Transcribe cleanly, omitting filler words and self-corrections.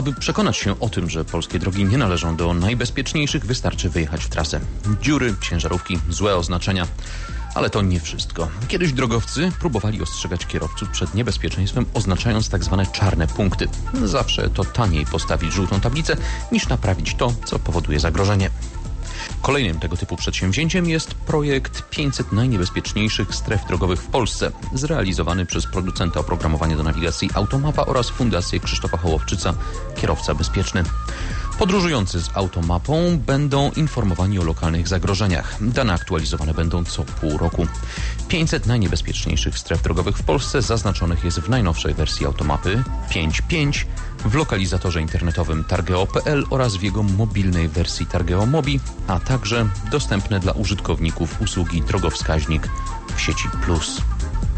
Aby przekonać się o tym, że polskie drogi nie należą do najbezpieczniejszych, wystarczy wyjechać w trasę. Dziury, ciężarówki, złe oznaczenia. Ale to nie wszystko. Kiedyś drogowcy próbowali ostrzegać kierowców przed niebezpieczeństwem, oznaczając tak zwane czarne punkty. Zawsze to taniej postawić żółtą tablicę, niż naprawić to, co powoduje zagrożenie. Kolejnym tego typu przedsięwzięciem jest projekt 500 najniebezpieczniejszych stref drogowych w Polsce, zrealizowany przez producenta oprogramowania do nawigacji Automapa oraz Fundację Krzysztofa Hołowczyca, Kierowca Bezpieczny. Podróżujący z automapą będą informowani o lokalnych zagrożeniach. Dane aktualizowane będą co pół roku. 500 najniebezpieczniejszych stref drogowych w Polsce zaznaczonych jest w najnowszej wersji automapy 5.5, w lokalizatorze internetowym targeo.pl oraz w jego mobilnej wersji Targeo Mobi, a także dostępne dla użytkowników usługi Drogowskaźnik w sieci Plus.